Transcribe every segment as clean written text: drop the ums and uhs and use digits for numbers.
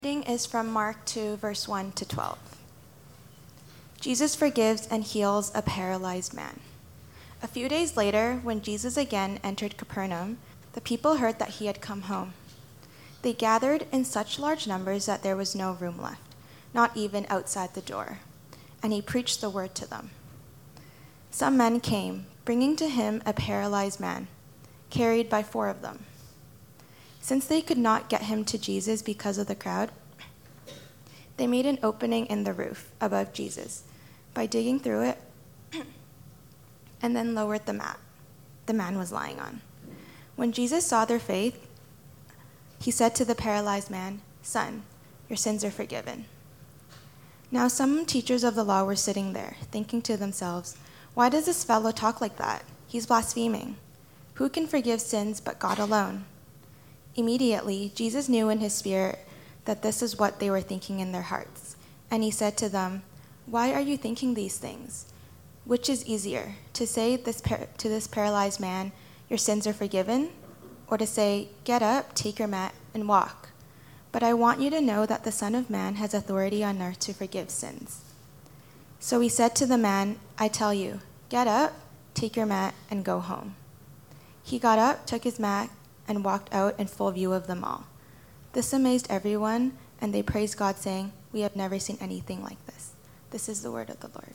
Reading is from Mark 2, verse 1 to 12. Jesus forgives and heals a paralyzed man. A few days later, when Jesus again entered Capernaum, the people heard that he had come home. They gathered in such large numbers that there was no room left, not even outside the door, and he preached the word to them. Some men came, bringing to him a paralyzed man, carried by 4 of them. Since they could not get him to Jesus because of the crowd, they made an opening in the roof above Jesus by digging through it and then lowered the mat the man was lying on. When Jesus saw their faith, he said to the paralyzed man, "Son, your sins are forgiven." Now some teachers of the law were sitting there, thinking to themselves, "Why does this fellow talk like that? He's blaspheming. Who can forgive sins but God alone?" Immediately, Jesus knew in his spirit that this is what they were thinking in their hearts. And he said to them, "Why are you thinking these things? Which is easier, to say to this paralyzed man, 'Your sins are forgiven,' or to say, 'Get up, take your mat, and walk'? But I want you to know that the Son of Man has authority on earth to forgive sins." So he said to the man, "I tell you, get up, take your mat, and go home." He got up, took his mat, and walked out in full view of them all. This amazed everyone, and they praised God, saying, "We have never seen anything like this." This is the word of the Lord.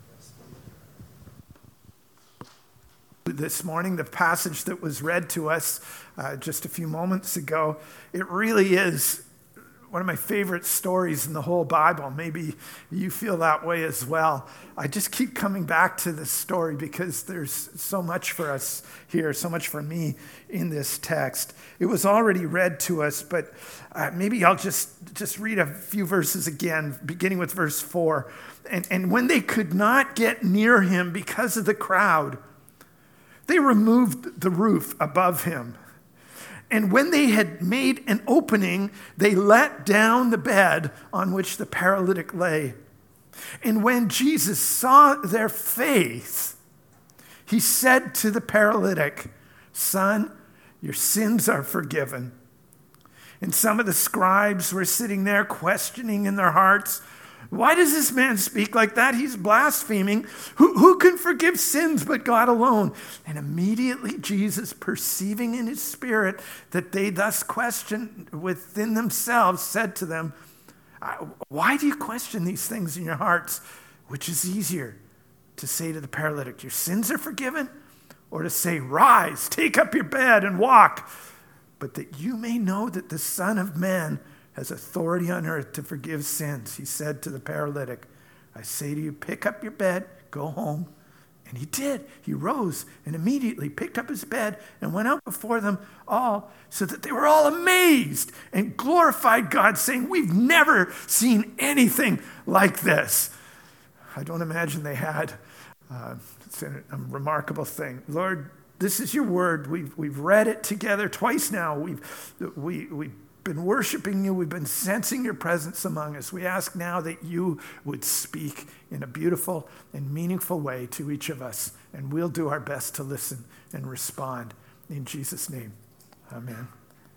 This morning, the passage that was read to us just a few moments ago, it really is one of my favorite stories in the whole Bible. Maybe you feel that way as well. I just keep coming back to this story because there's so much for us here, so much for me in this text. It was already read to us, but maybe I'll just read a few verses again, beginning with verse 4. And when they could not get near him because of the crowd, they removed the roof above him. And when they had made an opening, they let down the bed on which the paralytic lay. And when Jesus saw their faith, he said to the paralytic, "Son, your sins are forgiven." And some of the scribes were sitting there questioning in their hearts, "Why does this man speak like that? He's blaspheming. Who can forgive sins but God alone?" And immediately Jesus, perceiving in his spirit that they thus questioned within themselves, said to them, "Why do you question these things in your hearts? Which is easier, to say to the paralytic, 'Your sins are forgiven,' or to say, 'Rise, take up your bed and walk'? But that you may know that the Son of Man has authority on earth to forgive sins," he said to the paralytic, "I say to you, pick up your bed, go home." And he did. He rose and immediately picked up his bed and went out before them all, so that they were all amazed and glorified God, saying, "We've never seen anything like this." I don't imagine they had. It's a remarkable thing. Lord, this is your word. We've read it together twice now. We've been worshiping you. We've been sensing your presence among us. We ask now that you would speak in a beautiful and meaningful way to each of us, and we'll do our best to listen and respond. In Jesus' name, amen.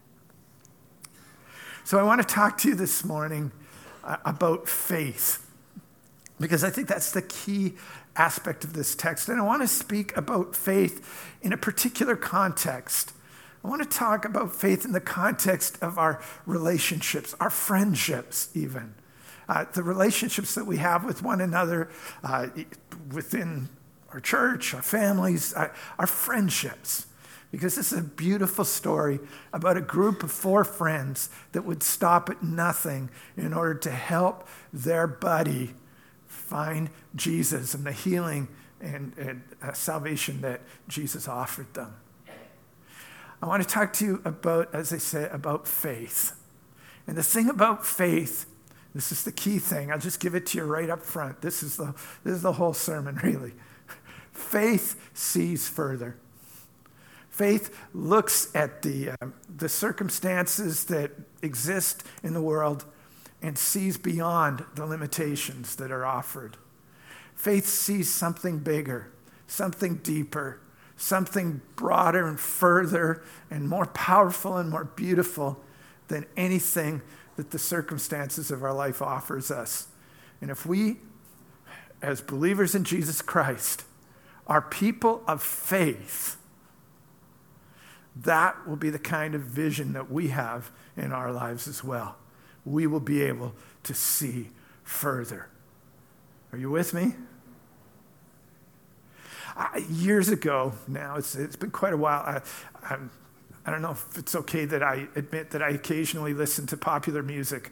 So I want to talk to you this morning about faith, because I think that's the key aspect of this text. And I want to speak about faith in a particular context. I want to talk about faith in the context of our relationships, our friendships even. The relationships that we have with one another within our church, our families, our friendships. Because this is a beautiful story about a group of 4 friends that would stop at nothing in order to help their buddy find Jesus and the healing and salvation that Jesus offered them. I want to talk to you about, as I said, about faith. And the thing about faith, this is the key thing. I'll just give it to you right up front. This is the whole sermon, really. Faith sees further. Faith looks at the circumstances that exist in the world and sees beyond the limitations that are offered. Faith sees something bigger, something deeper, something broader and further and more powerful and more beautiful than anything that the circumstances of our life offers us. And if we, as believers in Jesus Christ, are people of faith, that will be the kind of vision that we have in our lives as well. We will be able to see further. Are you with me? Years ago now, it's been quite a while, I don't know if it's okay that I admit that I occasionally listen to popular music.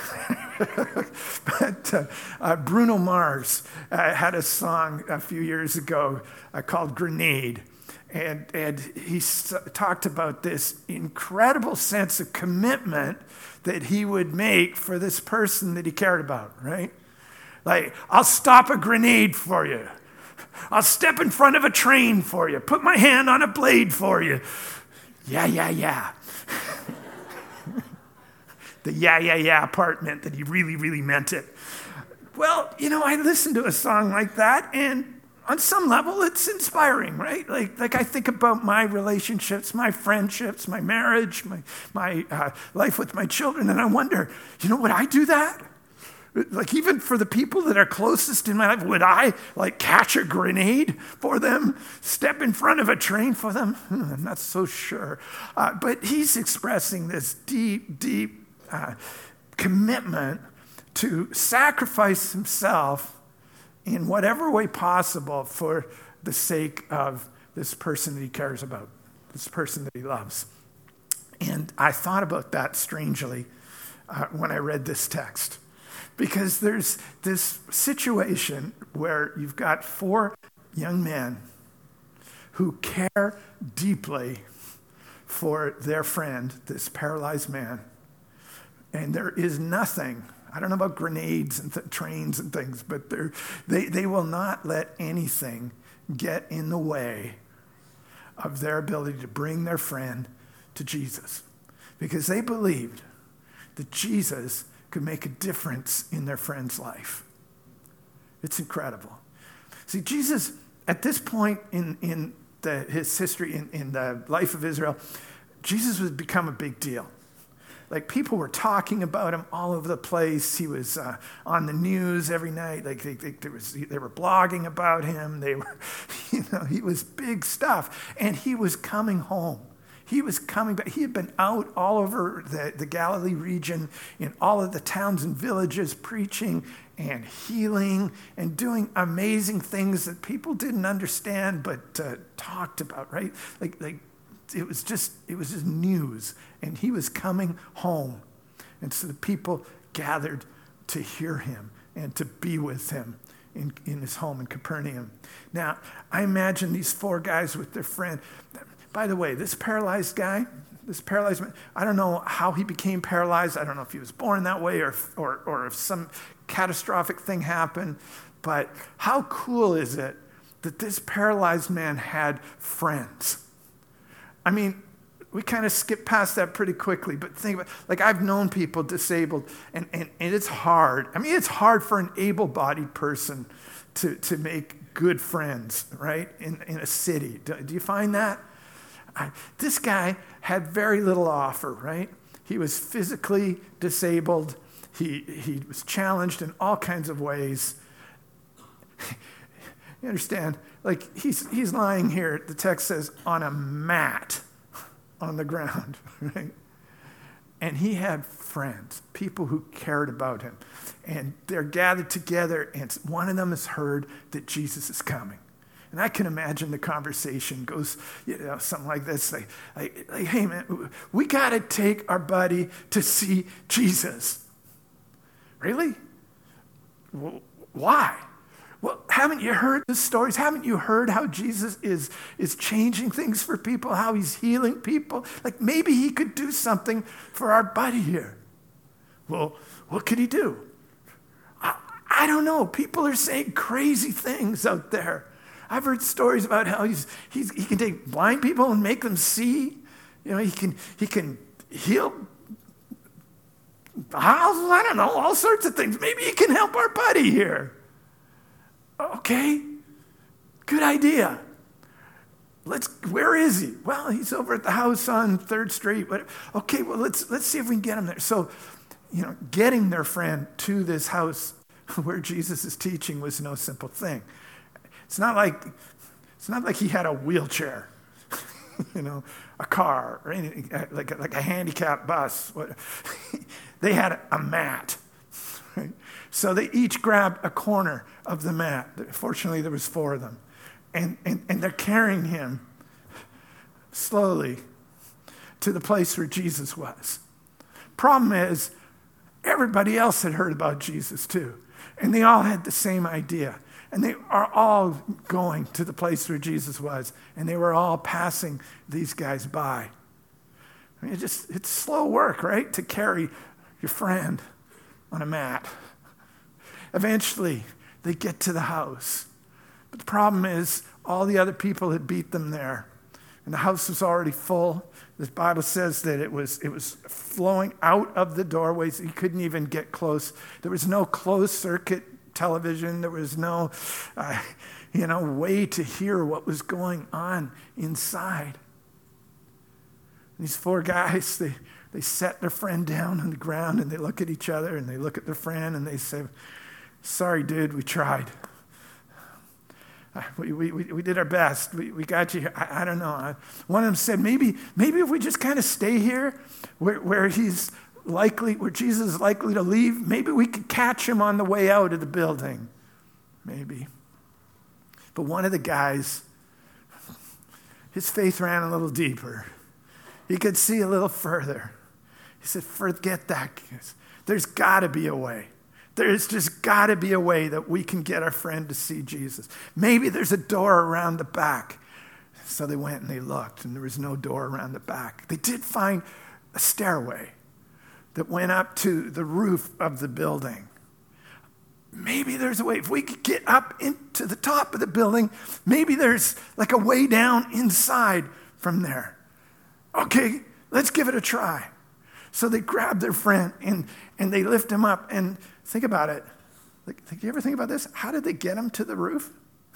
But Bruno Mars had a song a few years ago called Grenade. And he talked about this incredible sense of commitment that he would make for this person that he cared about, right? Like, I'll stop a grenade for you. I'll step in front of a train for you. Put my hand on a blade for you. Yeah. The yeah part meant that he really, really meant it. Well, I listened to a song like that, and on some level, it's inspiring, right? Like I think about my relationships, my friendships, my marriage, my life with my children, and I wonder, would I do that? Like, even for the people that are closest in my life, would I, catch a grenade for them, step in front of a train for them? I'm not so sure. But he's expressing this deep commitment to sacrifice himself in whatever way possible for the sake of this person that he cares about, this person that he loves. And I thought about that strangely when I read this text. Because there's this situation where you've got 4 young men who care deeply for their friend, this paralyzed man. And there is nothing, I don't know about grenades and trains and things, but they will not let anything get in the way of their ability to bring their friend to Jesus. Because they believed that Jesus could make a difference in their friend's life. It's incredible. See, Jesus, at this point in his history, in the life of Israel, Jesus was become a big deal. Like, people were talking about him all over the place. He was on the news every night. Like, they were blogging about him. They were, he was big stuff. And he was coming home. He was coming back. He had been out all over the Galilee region, in all of the towns and villages, preaching and healing and doing amazing things that people didn't understand but talked about, right? Like it was just news. And he was coming home. And so the people gathered to hear him and to be with him in his home in Capernaum. Now, I imagine these 4 guys with their friend. By the way, this paralyzed man, I don't know how he became paralyzed. I don't know if he was born that way or if some catastrophic thing happened. But how cool is it that this paralyzed man had friends? I mean, we kind of skip past that pretty quickly, but think about, I've known people disabled, and it's hard. I mean, it's hard for an able-bodied person to make good friends, right, in a city. Do you find that? This guy had very little offer, right? He was physically disabled. He was challenged in all kinds of ways. You understand? He's lying here, the text says, on a mat on the ground, right? And he had friends, people who cared about him. And they're gathered together, and one of them has heard that Jesus is coming. And I can imagine the conversation goes, something like this, like, hey man, we got to take our buddy to see Jesus. Really? Well, why? Well, haven't you heard the stories? Haven't you heard how Jesus is changing things for people, how he's healing people? Like, maybe he could do something for our buddy here. Well, what could he do? I don't know. People are saying crazy things out there. I've heard stories about how he can take blind people and make them see. He can heal houses. I don't know, all sorts of things. Maybe he can help our buddy here. Okay, good idea. Where is he? Well, he's over at the house on 3rd Street. Okay, well, let's see if we can get him there. So, getting their friend to this house where Jesus is teaching was no simple thing. It's not like he had a wheelchair, a car or anything, like a handicapped bus. They had a mat, right? So they each grabbed a corner of the mat. Fortunately, there was 4 of them. And they're carrying him slowly to the place where Jesus was. Problem is, everybody else had heard about Jesus too. And they all had the same idea. And they are all going to the place where Jesus was. And they were all passing these guys by. I mean, it's slow work, right? To carry your friend on a mat. Eventually, they get to the house. But the problem is, all the other people had beat them there. And the house was already full. The Bible says that it was flowing out of the doorways. You couldn't even get close. There was no closed circuit television. There was no, way to hear what was going on inside. And these 4 guys, they set their friend down on the ground and they look at each other and they look at their friend and they say, "Sorry, dude, we tried. We did our best. We got you here." I don't know. One of them said, maybe if we just kind of stay here where Jesus is likely to leave, maybe we could catch him on the way out of the building. Maybe. But one of the guys, his faith ran a little deeper. He could see a little further. He said, "Forget that. There's got to be a way. There's just got to be a way that we can get our friend to see Jesus. Maybe there's a door around the back." So they went and they looked, and there was no door around the back. They did find a stairway that went up to the roof of the building. Maybe there's a way. If we could get up into the top of the building, maybe there's like a way down inside from there. Okay, let's give it a try. So they grab their friend and they lift him up. And think about it. Like, you ever think about this? How did they get him to the roof?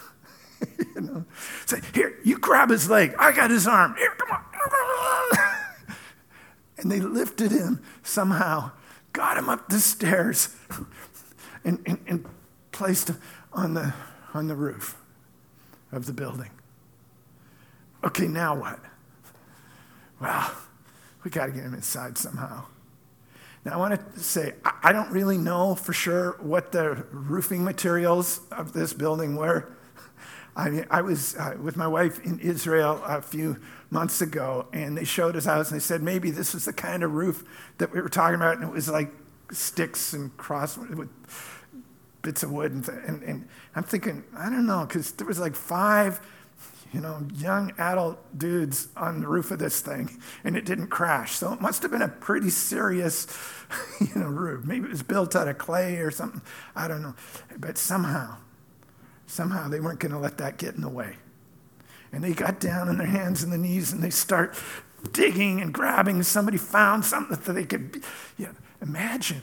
Say, "Here, you grab his leg. I got his arm. Here, come on." And they lifted him somehow, got him up the stairs, and placed him on the roof of the building. Okay, now what? Well, we got to get him inside somehow. Now, I want to say, I don't really know for sure what the roofing materials of this building were. I was with my wife in Israel a few months ago, and they showed us house, and they said maybe this was the kind of roof that we were talking about, and it was like sticks and cross with bits of wood. And I'm thinking, I don't know, because there was like 5 young adult dudes on the roof of this thing, and it didn't crash. So it must have been a pretty serious, roof. Maybe it was built out of clay or something. I don't know. But somehow they weren't going to let that get in the way. And they got down on their hands and their knees, and they start digging and grabbing. Somebody found something that they could, imagine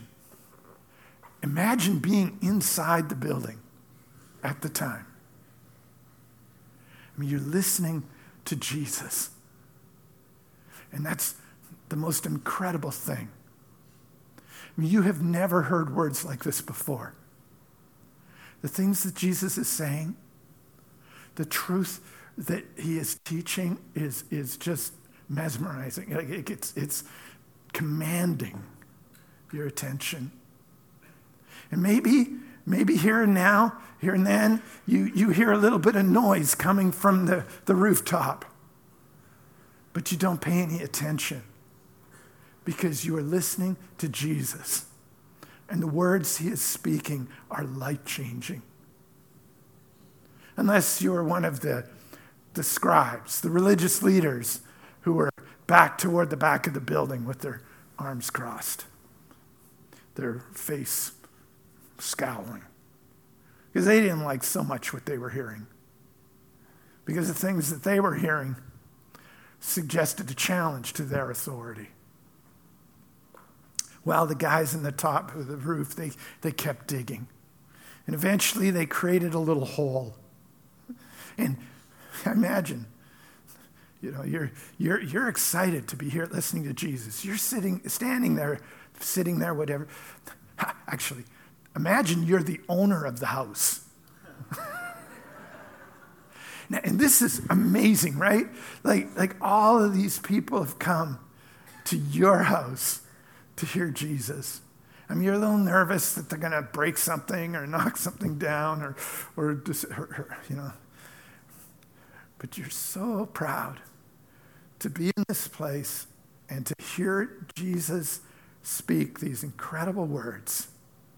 being inside the building at the time. I mean, you're listening to Jesus. And that's the most incredible thing. I mean, you have never heard words like this before. The things that Jesus is saying, the truth that he is teaching is just mesmerizing. It's commanding your attention. And maybe here and now, here and then, you hear a little bit of noise coming from the rooftop. But you don't pay any attention because you are listening to Jesus. And the words he is speaking are life-changing. Unless you're one of the scribes, the religious leaders who were back toward the back of the building with their arms crossed, their face scowling. Because they didn't like so much what they were hearing. Because the things that they were hearing suggested a challenge to their authority. Well, the guys in the top of the roof, they kept digging. And eventually they created a little hole. And imagine, you're excited to be here listening to Jesus. You're standing there sitting there, whatever. Actually, imagine you're the owner of the house. Now, and this is amazing, right? Like all of these people have come to your house to hear Jesus. I mean, you're a little nervous that they're going to break something or knock something down or you know. But you're so proud to be in this place and to hear Jesus speak these incredible words.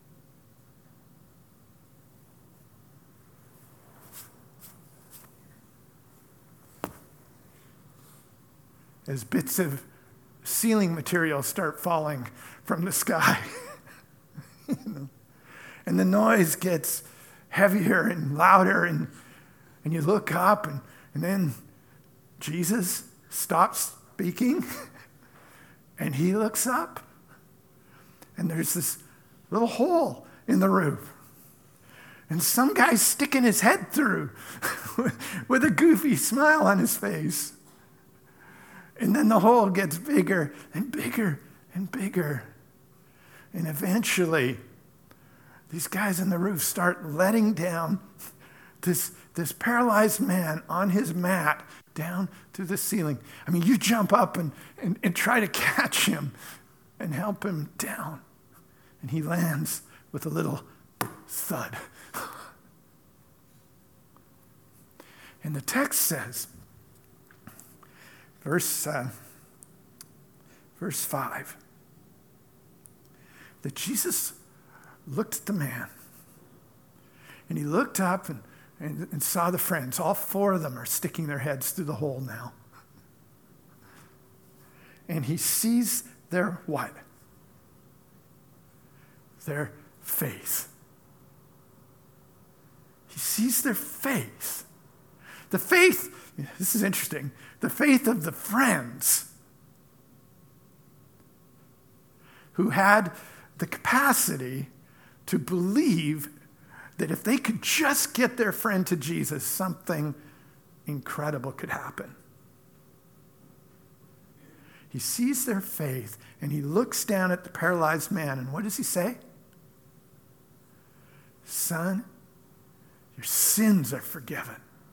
As bits of ceiling material start falling from the sky. You know? And the noise gets heavier and louder, and you look up, and then Jesus stops speaking, and he looks up, and there's this little hole in the roof. And some guy's sticking his head through with a goofy smile on his face. And then the hole gets bigger and bigger and bigger. And eventually, these guys on the roof start letting down this paralyzed man on his mat down to the ceiling. I mean, you jump up and try to catch him and help him down. And he lands with a little thud. And the text says, verse 5, that Jesus looked at the man, and he looked up and saw the friends. All four of them are sticking their heads through the hole now. And he sees their what? Their faith. He sees their faith. The faith, this is interesting, the faith of the friends who had the capacity to believe that if they could just get their friend to Jesus, something incredible could happen. He sees their faith, and he looks down at the paralyzed man, and what does he say? Son, your sins are forgiven.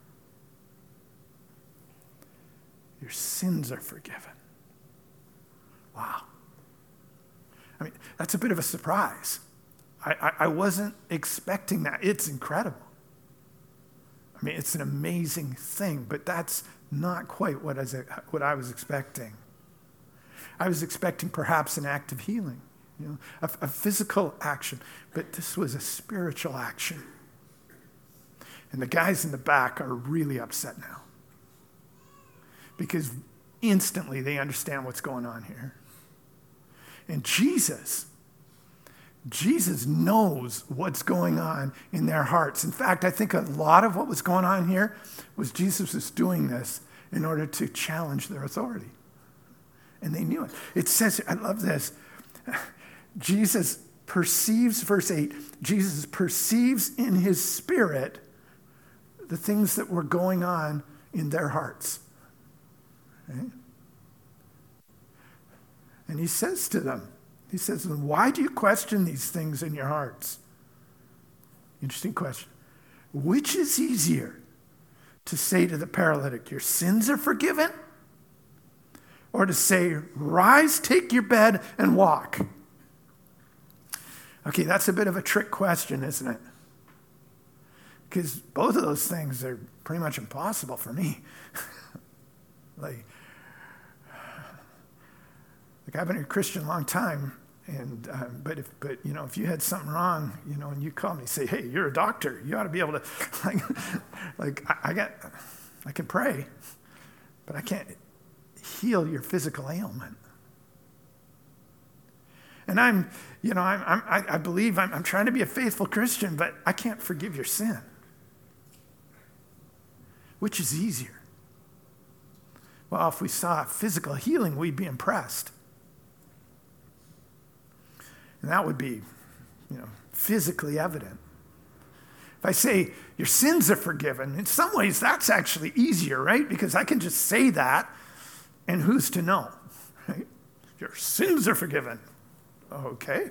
Your sins are forgiven. Wow. I mean, that's a bit of a surprise. I wasn't expecting that. It's incredible. I mean, it's an amazing thing, but that's not quite what I was expecting. I was expecting perhaps an act of healing, you know, a physical action, but this was a spiritual action. And the guys in the back are really upset now, because instantly they understand what's going on here. And Jesus knows what's going on in their hearts. In fact, I think a lot of what was going on here was Jesus was doing this in order to challenge their authority. And they knew it. It says, I love this, Jesus perceives, verse 8, Jesus perceives in his spirit the things that were going on in their hearts. Right? And he says to them, he says, why do you question these things in your hearts? Interesting question. Which is easier, to say to the paralytic, your sins are forgiven? Or to say, rise, take your bed, and walk? Okay, that's a bit of a trick question, isn't it? Because both of those things are pretty much impossible for me. Like I've been a Christian a long time, and but if you had something wrong, and you call me and say, hey, you're a doctor, you ought to be able to, I can pray, but I can't heal your physical ailment. And I believe I'm trying to be a faithful Christian, but I can't forgive your sin. Which is easier? Well, if we saw physical healing, we'd be impressed. And that would be, physically evident. If I say, your sins are forgiven, in some ways that's actually easier, right? Because I can just say that, and who's to know, right? Your sins are forgiven. Okay.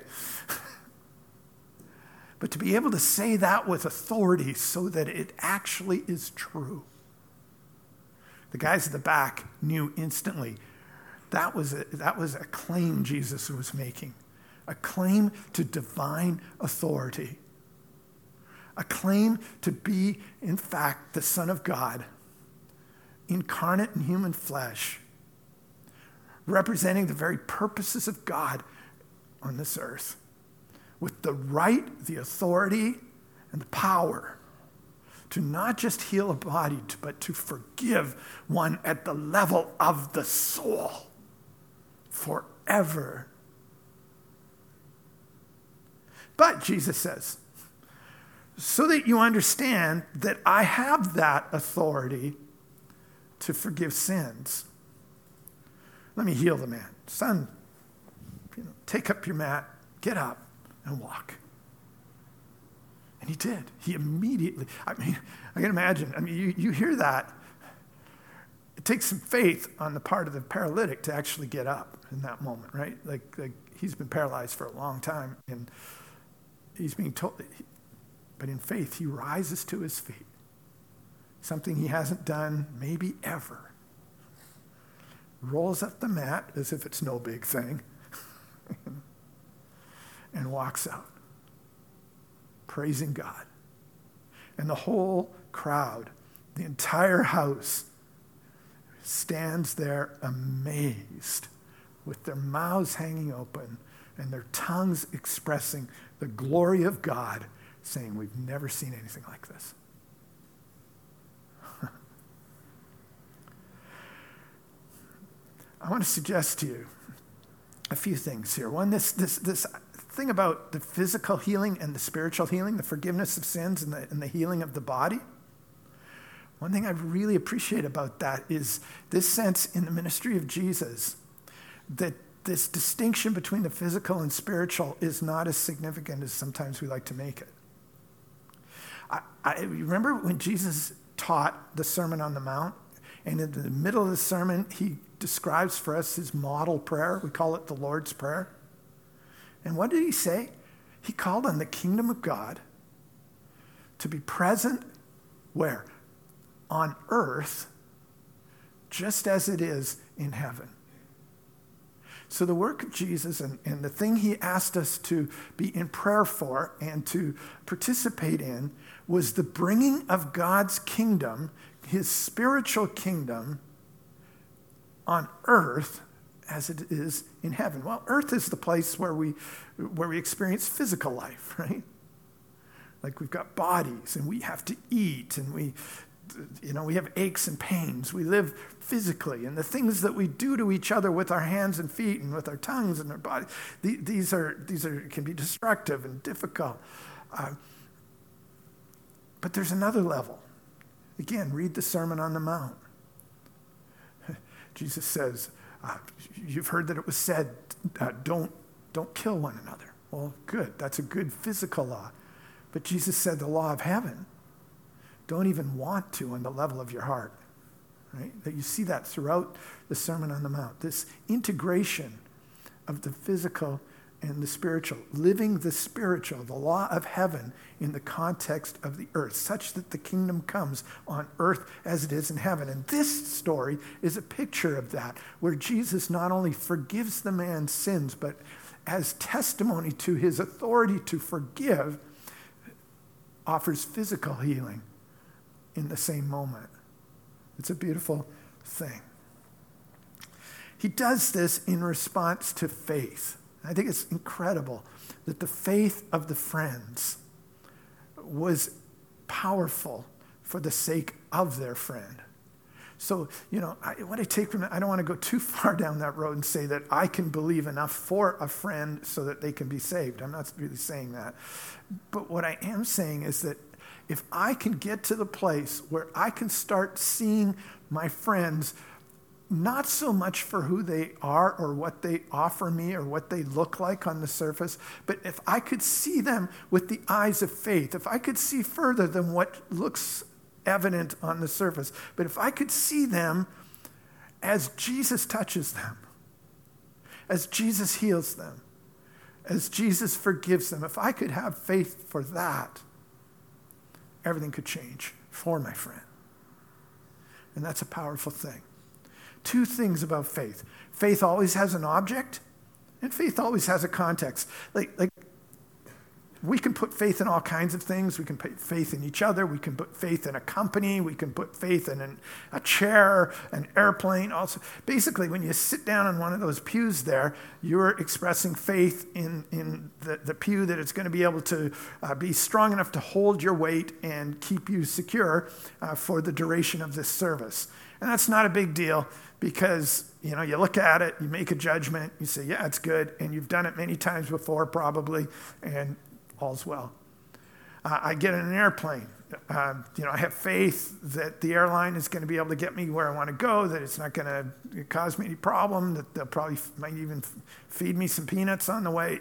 But to be able to say that with authority so that it actually is true. The guys at the back knew instantly that was a claim Jesus was making, a claim to divine authority, a claim to be, in fact, the Son of God, incarnate in human flesh, representing the very purposes of God on this earth, with the right, the authority, and the power to not just heal a body, but to forgive one at the level of the soul forever. But Jesus says, so that you understand that I have that authority to forgive sins, let me heal the man. Son, take up your mat, get up, and walk. And he did. He immediately, I can imagine, you hear that. It takes some faith on the part of the paralytic to actually get up in that moment, right? Like he's been paralyzed for a long time, and he's being told, but in faith, he rises to his feet. Something he hasn't done maybe ever. Rolls up the mat as if it's no big thing, and walks out, praising God. And the whole crowd, the entire house, stands there amazed with their mouths hanging open and their tongues expressing the glory of God, saying, we've never seen anything like this. I want to suggest to you a few things here. One, this thing about the physical healing and the spiritual healing, the forgiveness of sins and the healing of the body. One thing I really appreciate about that is this sense in the ministry of Jesus that this distinction between the physical and spiritual is not as significant as sometimes we like to make it. I remember when Jesus taught the Sermon on the Mount, and in the middle of the sermon, he describes for us his model prayer. We call it the Lord's Prayer. And what did he say? He called on the kingdom of God to be present where? On earth, just as it is in heaven. So the work of Jesus and the thing he asked us to be in prayer for and to participate in was the bringing of God's kingdom, his spiritual kingdom, on earth as it is in heaven. Well, earth is the place where we experience physical life, right? Like we've got bodies and we have to eat and we have aches and pains. We live physically, and the things that we do to each other with our hands and feet and with our tongues and our body, these can be destructive and difficult. But there's another level. Again, read the Sermon on the Mount. Jesus says, you've heard that it was said, don't kill one another. Well, good. That's a good physical law. But Jesus said the law of heaven, don't even want to on the level of your heart. Right? That you see that throughout the Sermon on the Mount. This integration of the physical and the spiritual, living the spiritual, the law of heaven in the context of the earth, such that the kingdom comes on earth as it is in heaven. And this story is a picture of that, where Jesus not only forgives the man's sins, but as testimony to his authority to forgive, offers physical healing in the same moment. It's a beautiful thing. He does this in response to faith. I think it's incredible that the faith of the friends was powerful for the sake of their friend. So, what I take from it, I don't want to go too far down that road and say that I can believe enough for a friend so that they can be saved. I'm not really saying that. But what I am saying is that if I can get to the place where I can start seeing my friends not so much for who they are or what they offer me or what they look like on the surface, but if I could see them with the eyes of faith, if I could see further than what looks evident on the surface, but if I could see them as Jesus touches them, as Jesus heals them, as Jesus forgives them, if I could have faith for that, everything could change for my friend. And that's a powerful thing. Two things about faith. Faith always has an object, and faith always has a context. Like we can put faith in all kinds of things. We can put faith in each other. We can put faith in a company. We can put faith in a chair, an airplane. Also, basically, when you sit down in one of those pews there, you're expressing faith in the pew that it's going to be able to be strong enough to hold your weight and keep you secure for the duration of this service. And that's not a big deal because, you look at it, you make a judgment, you say, yeah, it's good, and you've done it many times before probably, and all's well. I get in an airplane. I have faith that the airline is going to be able to get me where I want to go, that it's not going to cause me any problem, that they'll probably might even feed me some peanuts on the way.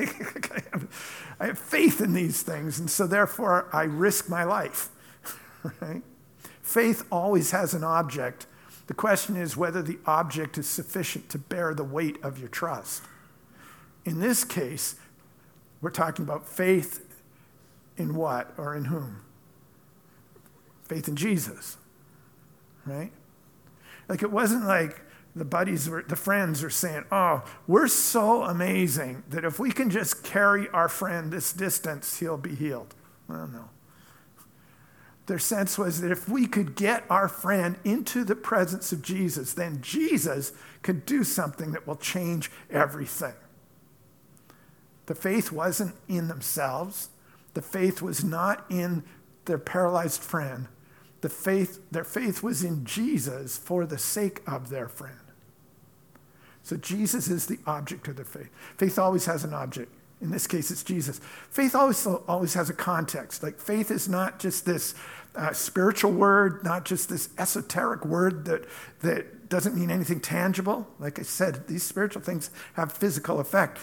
I have faith in these things, and so therefore I risk my life. Right? Faith always has an object. The question is whether the object is sufficient to bear the weight of your trust. In this case, we're talking about faith in what or in whom? Faith in Jesus, right? Like it wasn't like the friends were saying, oh, we're so amazing that if we can just carry our friend this distance, he'll be healed. Well, no. Their sense was that if we could get our friend into the presence of Jesus, then Jesus could do something that will change everything. The faith wasn't in themselves. The faith was not in their paralyzed friend. Their faith was in Jesus for the sake of their friend. So Jesus is the object of their faith. Faith always has an object. In this case, it's Jesus. Faith always has a context. Like faith is not just this spiritual word, not just this esoteric word that doesn't mean anything tangible. Like I said, these spiritual things have physical effect.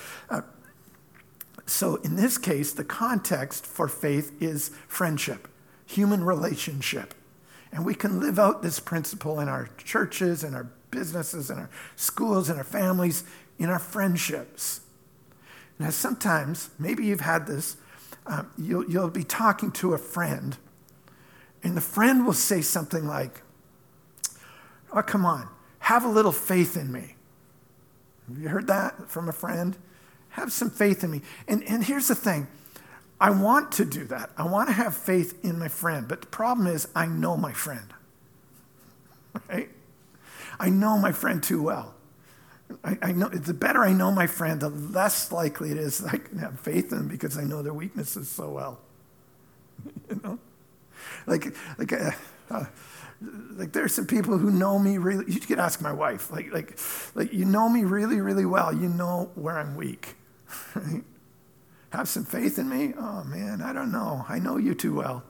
So in this case, the context for faith is friendship, human relationship. And we can live out this principle in our churches, in our businesses, in our schools, in our families, in our friendships. Now, sometimes, maybe you've had this, you'll be talking to a friend, and the friend will say something like, oh, come on, have a little faith in me. Have you heard that from a friend? Have some faith in me. And here's the thing. I want to do that. I want to have faith in my friend. But the problem is I know my friend. Right? I know my friend too well. I know the better I know my friend, the less likely it is I can have faith in them because I know their weaknesses so well. Like there's some people who know me really. You could ask my wife. Like you know me really, really well. You know where I'm weak. Right? Have some faith in me? Oh man, I don't know. I know you too well.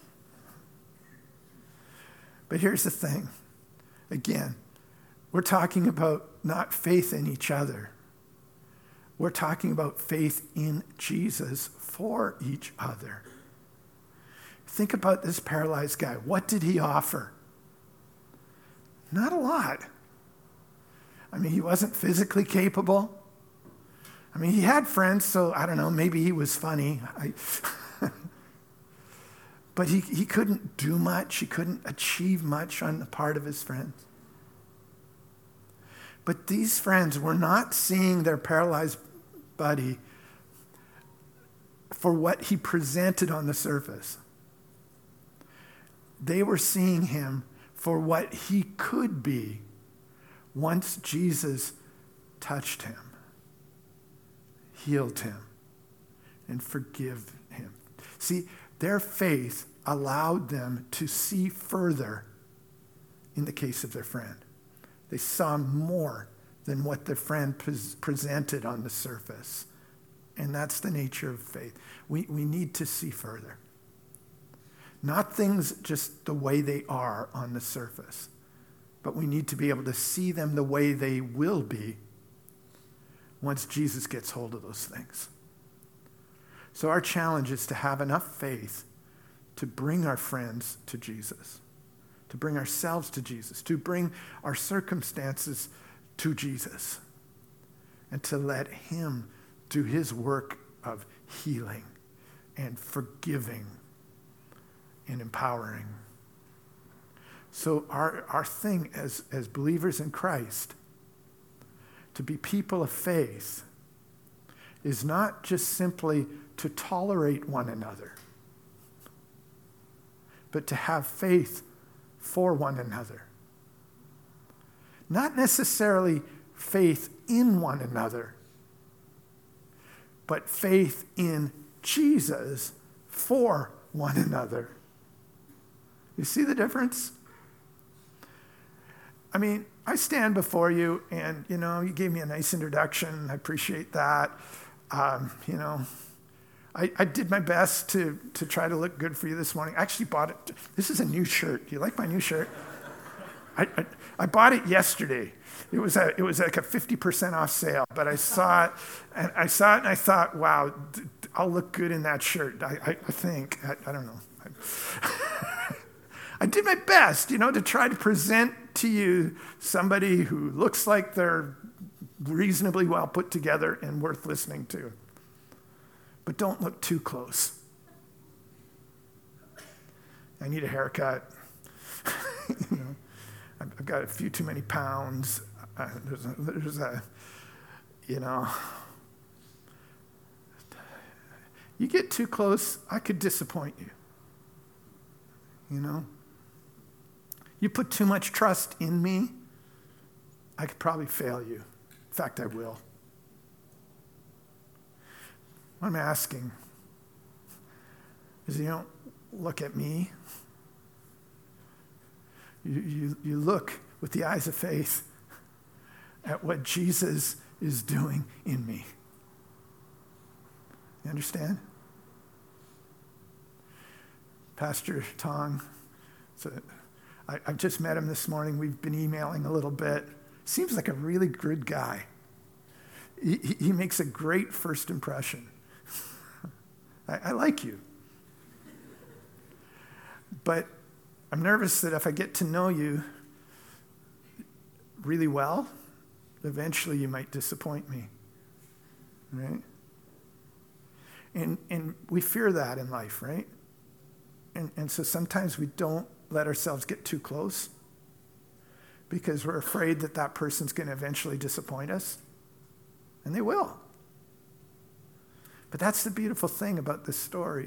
But here's the thing. Again, we're talking about not faith in each other. We're talking about faith in Jesus for each other. Think about this paralyzed guy. What did he offer? Not a lot. I mean, he wasn't physically capable. I mean, he had friends, so I don't know, maybe he was funny. But he couldn't do much. He couldn't achieve much on the part of his friends. But these friends were not seeing their paralyzed buddy for what he presented on the surface. They were seeing him for what he could be once Jesus touched him, healed him, and forgive him. See, their faith allowed them to see further in the case of their friend. They saw more than what their friend presented on the surface. And that's the nature of faith. We need to see further. Not things just the way they are on the surface, but we need to be able to see them the way they will be once Jesus gets hold of those things. So our challenge is to have enough faith to bring our friends to Jesus, to bring ourselves to Jesus, to bring our circumstances to Jesus, and to let him do his work of healing and forgiving and empowering. So our thing as believers in Christ, to be people of faith, is not just simply to tolerate one another, but to have faith for one another. Not necessarily faith in one another, but faith in Jesus for one another. You see the difference? I mean, I stand before you and, you gave me a nice introduction. I appreciate that. I did my best to try to look good for you this morning. I actually bought it. This is a new shirt. Do you like my new shirt? I bought it yesterday. It was like a 50% off sale, but I saw it and I thought, wow, I'll look good in that shirt. I think. I don't know. I did my best, to try to present to you somebody who looks like they're reasonably well put together and worth listening to. But don't look too close. I need a haircut. I've got a few too many pounds. There's a, you get too close, I could disappoint you. You put too much trust in me, I could probably fail you. In fact, I will. What I'm asking is you don't look at me. You look with the eyes of faith at what Jesus is doing in me. You understand? Pastor Tong, I've just met him this morning. We've been emailing a little bit. Seems like a really good guy. He makes a great first impression. I like you. But I'm nervous that if I get to know you really well, eventually you might disappoint me. Right? And we fear that in life, right? And so sometimes we don't let ourselves get too close because we're afraid that person's going to eventually disappoint us. And they will. But that's the beautiful thing about this story.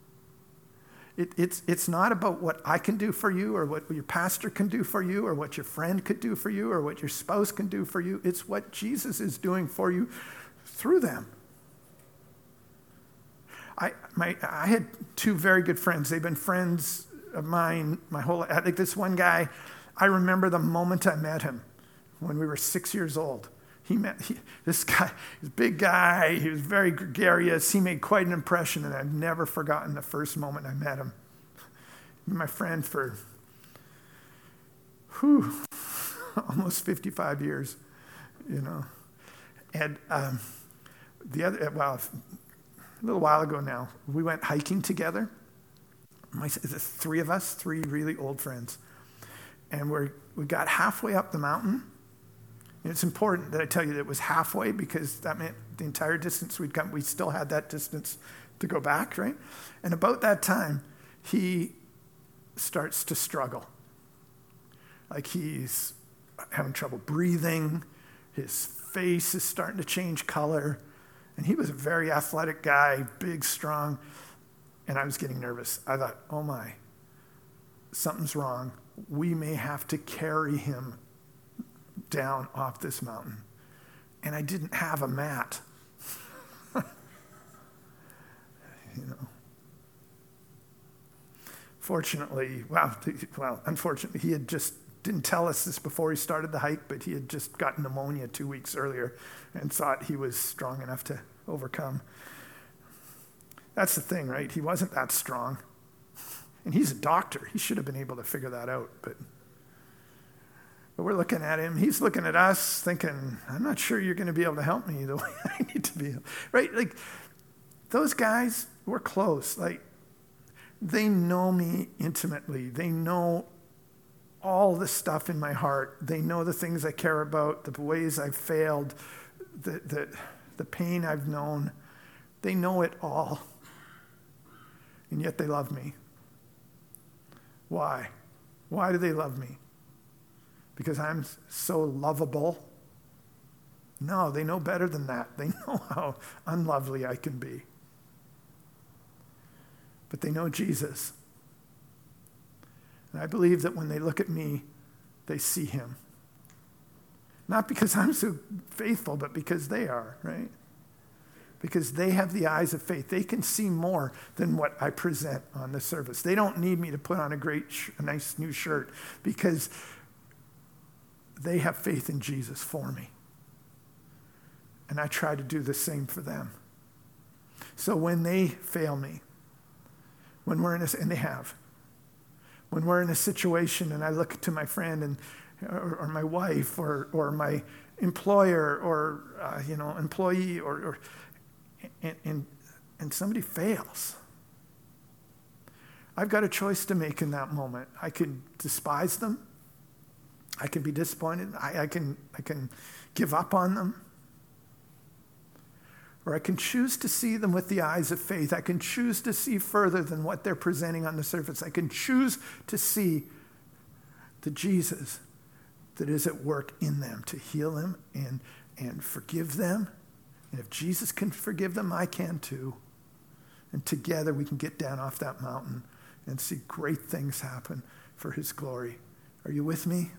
It's not about what I can do for you or what your pastor can do for you or what your friend could do for you or what your spouse can do for you. It's what Jesus is doing for you through them. I had two very good friends. They've been friends of mine my whole life. I think this one guy, I remember the moment I met him when we were 6 years old. This guy, he's a big guy, he was very gregarious, he made quite an impression, and I've never forgotten the first moment I met him. My friend for almost 55 years, And a little while ago now, we went hiking together. The three of us, three really old friends. And we got halfway up the mountain. And it's important that I tell you that it was halfway because that meant the entire distance we'd come, we still had that distance to go back, right? And about that time, he starts to struggle. Like he's having trouble breathing. His face is starting to change color. And he was a very athletic guy, big, strong. And I was getting nervous. I thought, oh my, something's wrong. We may have to carry him down off this mountain. And I didn't have a mat. Unfortunately, he had just didn't tell us this before he started the hike, but he had just gotten pneumonia 2 weeks earlier and thought he was strong enough to overcome. That's the thing, right? He wasn't that strong. And he's a doctor. He should have been able to figure that out, but we're looking at him. He's looking at us thinking, I'm not sure you're going to be able to help me the way I need to be. Right? Like, those guys were close. Like, they know me intimately. They know all the stuff in my heart. They know the things I care about, the ways I've failed, the the pain I've known. They know it all. And yet they love me. Why? Why do they love me? Because I'm so lovable? No, they know better than that. They know how unlovely I can be. But they know Jesus. And I believe that when they look at me, they see him. Not because I'm so faithful, but because they are, right? Because they have the eyes of faith. They can see more than what I present on the surface. They don't need me to put on a nice new shirt, because they have faith in Jesus for me. And I try to do the same for them. So when they fail me, when we're in and they have, when we're in a situation and I look to my friend or my wife or my employer or employee and somebody fails, I've got a choice to make in that moment. I can despise them. I can be disappointed. I can give up on them. Or I can choose to see them with the eyes of faith. I can choose to see further than what they're presenting on the surface. I can choose to see the Jesus that is at work in them, to heal them and forgive them. And if Jesus can forgive them, I can too. And together we can get down off that mountain and see great things happen for his glory. Are you with me?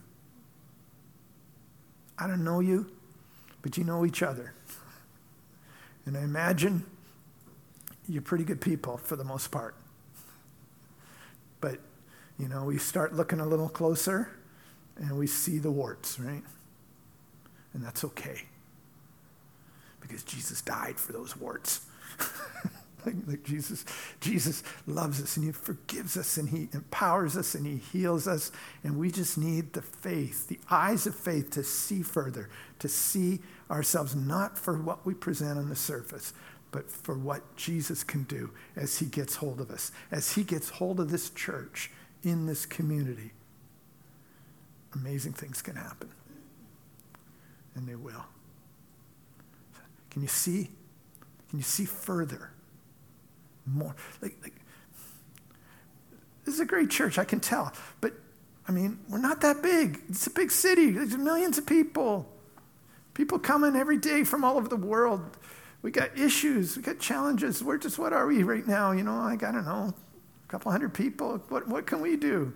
I don't know you, but you know each other. And I imagine you're pretty good people for the most part. But, we start looking a little closer and we see the warts, right? And that's okay. Because Jesus died for those warts. like Jesus loves us and he forgives us and he empowers us and he heals us. And we just need the faith, the eyes of faith to see further, to see ourselves not for what we present on the surface, but for what Jesus can do as he gets hold of us, as he gets hold of this church in this community. Amazing things can happen. And they will. Can you see? Can you see further? More. Like this is a great church, I can tell. But, we're not that big. It's a big city. There's millions of people. People coming every day from all over the world. We got issues. We got challenges. What are we right now? I don't know, a couple hundred people. What can we do?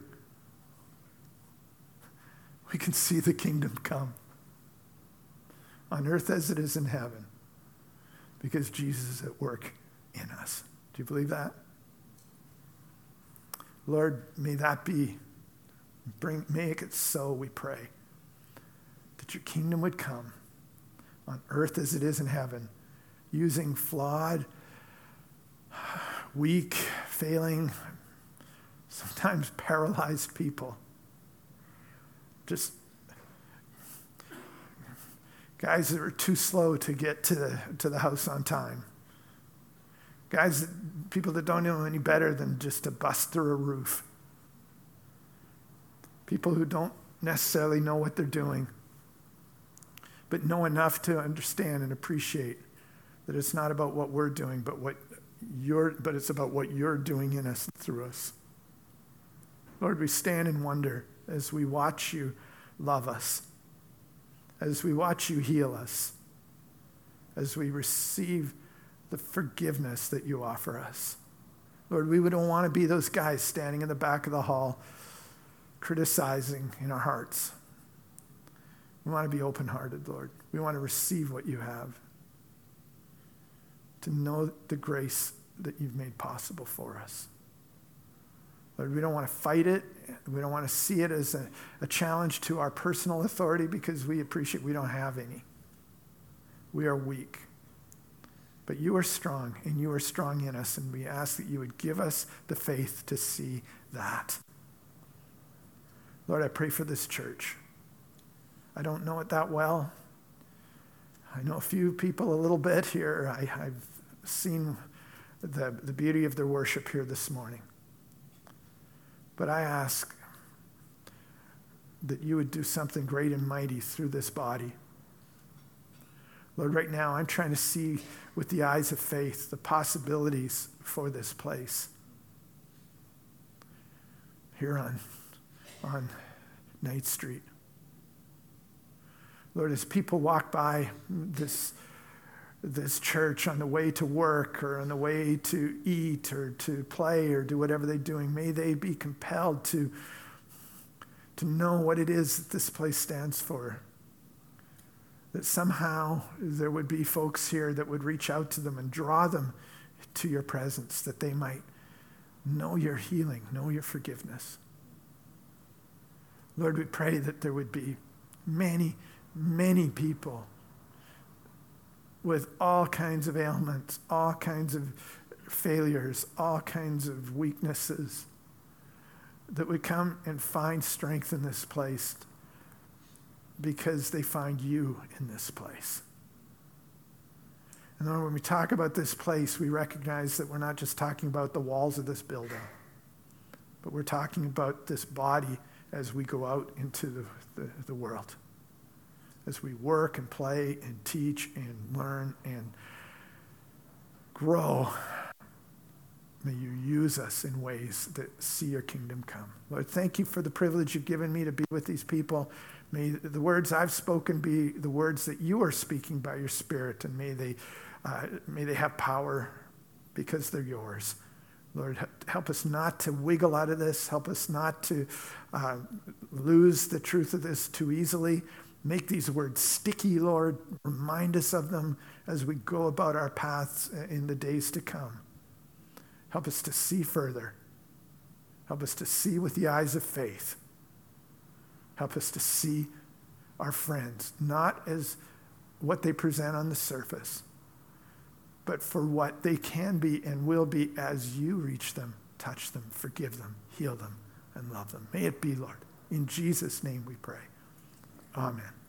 We can see the kingdom come on earth as it is in heaven because Jesus is at work in us. Do you believe that? Lord, may that be. Make it so, we pray, that your kingdom would come on earth as it is in heaven, using flawed, weak, failing, sometimes paralyzed people. Just guys that are too slow to get to the house on time. People that don't know any better than just to bust through a roof. People who don't necessarily know what they're doing, but know enough to understand and appreciate that it's not about what we're doing, but it's about what you're doing in us and through us. Lord, we stand in wonder as we watch you love us, as we watch you heal us, as we receive the forgiveness that you offer us. Lord, we don't want to be those guys standing in the back of the hall criticizing in our hearts. We want to be open-hearted, Lord. We want to receive what you have, to know the grace that you've made possible for us. Lord, we don't want to fight it. We don't want to see it as a challenge to our personal authority because we appreciate we don't have any. We are weak. But you are strong, and you are strong in us, and we ask that you would give us the faith to see that. Lord, I pray for this church. I don't know it that well. I know a few people a little bit here. I've seen the beauty of their worship here this morning. But I ask that you would do something great and mighty through this body. Lord, right now I'm trying to see with the eyes of faith the possibilities for this place here on Ninth Street. Lord, as people walk by this church on the way to work or on the way to eat or to play or do whatever they're doing, may they be compelled to know what it is that this place stands for. That somehow there would be folks here that would reach out to them and draw them to your presence, that they might know your healing, know your forgiveness. Lord, we pray that there would be many, many people with all kinds of ailments, all kinds of failures, all kinds of weaknesses, that would come and find strength in this place because they find you in this place. And then when we talk about this place, we recognize that we're not just talking about the walls of this building, but we're talking about this body as we go out into the world, as we work and play and teach and learn and grow. May you use us in ways that see your kingdom come. Lord, thank you for the privilege you've given me to be with these people. May the words I've spoken be the words that you are speaking by your Spirit, and may they have power because they're yours. Lord, help us not to wiggle out of this. Help us not to lose the truth of this too easily. Make these words sticky, Lord. Remind us of them as we go about our paths in the days to come. Help us to see further. Help us to see with the eyes of faith. Help us to see our friends, not as what they present on the surface, but for what they can be and will be as you reach them, touch them, forgive them, heal them, and love them. May it be, Lord. In Jesus' name we pray. Amen.